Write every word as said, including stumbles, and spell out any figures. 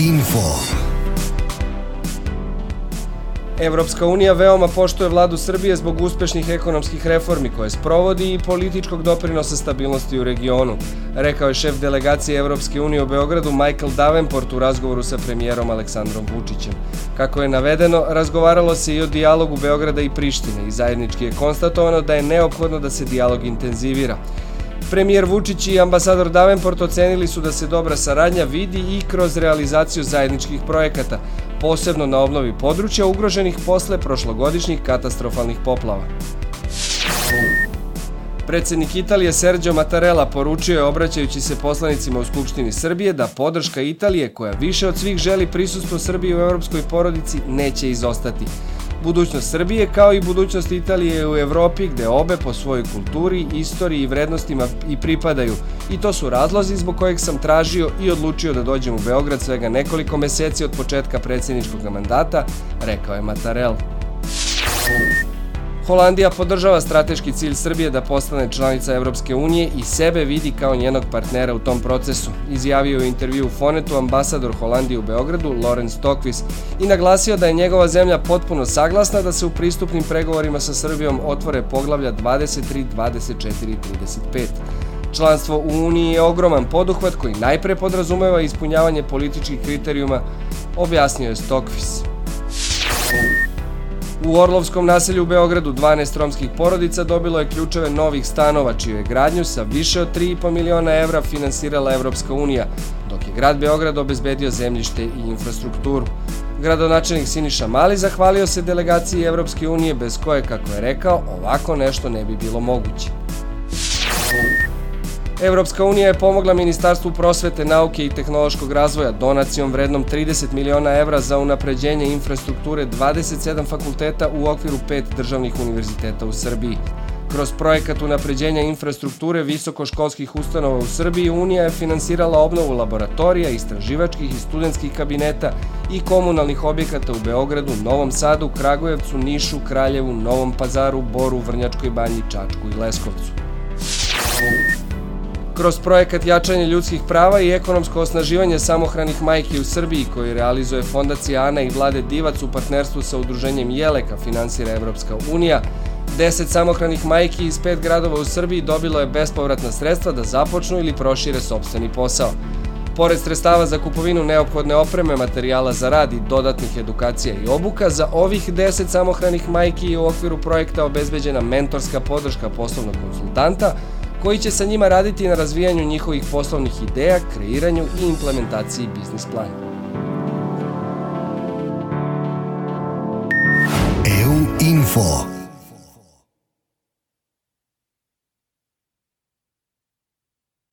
Info. Evropska unija veoma poštuje vladu Srbije zbog uspešnih ekonomskih reformi koje sprovodi i političkog doprinosa stabilnosti u regionu, rekao je šef delegacije Evropske unije u Beogradu Michael Davenport u razgovoru sa premijerom Aleksandrom Vučićem. Kako je navedeno, razgovaralo se i o dijalogu Beograda i Prištine i zajednički je konstatovano da je neophodno da se dijalog intenzivira. Premijer Vučić i ambasador Davenport ocenili su da se dobra saradnja vidi i kroz realizaciju zajedničkih projekata, posebno na obnovi područja ugroženih posle prošlogodišnjih katastrofalnih poplava. Predsednik Italije Sergio Mattarella poručio je, obraćajući se poslanicima u Skupštini Srbije, da podrška Italije, koja više od svih želi prisustvo Srbije u evropskoj porodici, neće izostati. Budućnost Srbije, kao i budućnost Italije u Evropi, gde obe po svojoj kulturi, istoriji i vrednostima i pripadaju. I to su razlozi zbog kojeg sam tražio i odlučio da dođem u Beograd svega nekoliko meseci od početka predsjedničkog mandata, rekao je Mattarella. Holandija podržava strateški cilj Srbije da postane članica Evropske unije i sebe vidi kao njenog partnera u tom procesu, izjavio u intervju u Fonetu ambasador Holandije u Beogradu Laurens Stokvis i naglasio da je njegova zemlja potpuno saglasna da se u pristupnim pregovorima sa Srbijom otvore poglavlja dvadeset tri, dvadeset četiri i trideset pet. Članstvo u Uniji je ogroman poduhvat koji najpre podrazumeva ispunjavanje političkih kriterijuma, objasnio je Stokvis. U Orlovskom naselju u Beogradu dvanaest romskih porodica dobilo je ključeve novih stanova, čiju je gradnju sa više od tri i po miliona evra finansirala Evropska unija, dok je grad Beograd obezbedio zemljište i infrastrukturu. Gradonačelnik Siniša Mali zahvalio se delegaciji Evropske unije, bez koje, kako je rekao, ovako nešto ne bi bilo moguće. Evropska unija je pomogla Ministarstvu prosvete, nauke i tehnološkog razvoja donacijom vrednom trideset miliona evra za unapređenje infrastrukture dvadeset sedam fakulteta u okviru pet državnih univerziteta u Srbiji. Kroz projekat unapređenja infrastrukture visokoškolskih ustanova u Srbiji, Unija je finansirala obnovu laboratorija, istraživačkih i studentskih kabineta i komunalnih objekata u Beogradu, Novom Sadu, Kragujevcu, Nišu, Kraljevu, Novom Pazaru, Boru, Vrnjačkoj Banji, Čačku i Leskovcu. Kroz projekat jačanje ljudskih prava i ekonomsko osnaživanje samohranih majki u Srbiji, koji realizuje Fondacija Ana i Vlade Divac u partnerstvu sa udruženjem Jeleka, finansira Evropska unija, deset samohranih majki iz pet gradova u Srbiji dobilo je bespovratna sredstva da započnu ili prošire sopstveni posao. Pored sredstava za kupovinu neophodne opreme, materijala za rad i dodatnih edukacija i obuka, za ovih deset samohranih majki je u okviru projekta obezbeđena mentorska podrška poslovnog konsultanta, koji će sa njima raditi na razvijanju njihovih poslovnih ideja, kreiranju i implementaciji biznis plana. E U Info.